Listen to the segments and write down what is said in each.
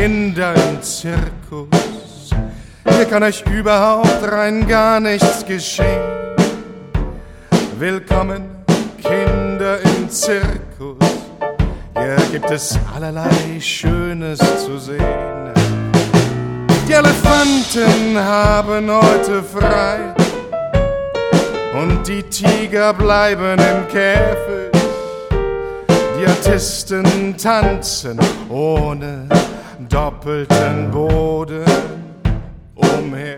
Kinder im Zirkus. Hier kann euch überhaupt rein gar nichts geschehen. Willkommen, Kinder im Zirkus. Hier gibt es allerlei Schönes zu sehen. Die Elefanten haben heute frei und die Tiger bleiben im Käfig. Die Artisten tanzen ohne doppelten Boden umher.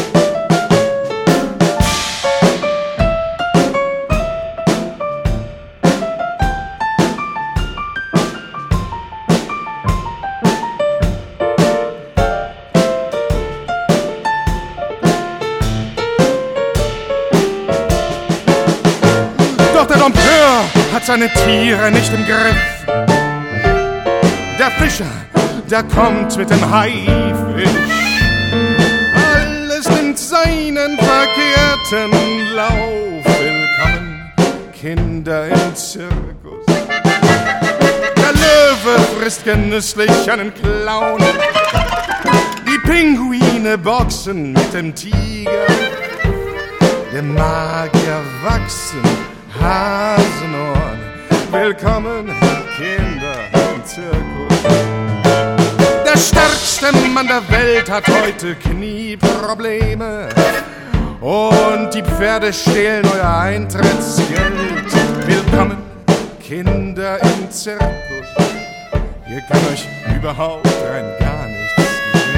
Doch der Dompteur hat seine Tiere nicht im Griff. Der Fischer, der kommt mit dem Haifisch. Alles nimmt seinen verkehrten Lauf. Willkommen, Kinder im Zirkus. Der Löwe frisst genüsslich einen Clown. Die Pinguine boxen mit dem Tiger. Der Magier wachsen Hasenohren. Willkommen, Kinder im Zirkus. Der stärkste Mann der Welt hat heute Knieprobleme und die Pferde stehlen euer Eintrittsgeld. Willkommen, Kinder im Zirkus. Hier kann euch überhaupt rein gar nichts geschehen.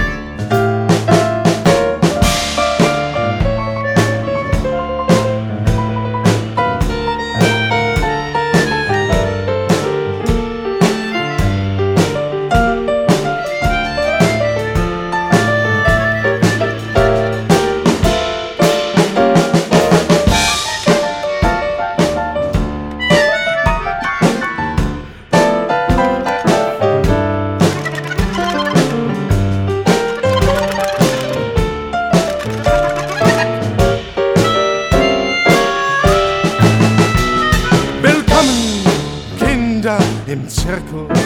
Im Zirkus,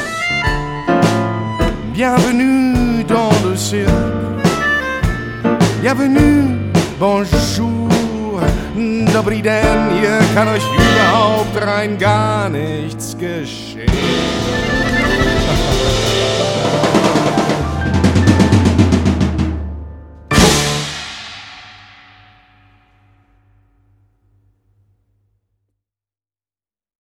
bienvenue dans le cirque, bienvenue, bonjour, dobry den, hier kann euch überhaupt rein gar nichts geschehen.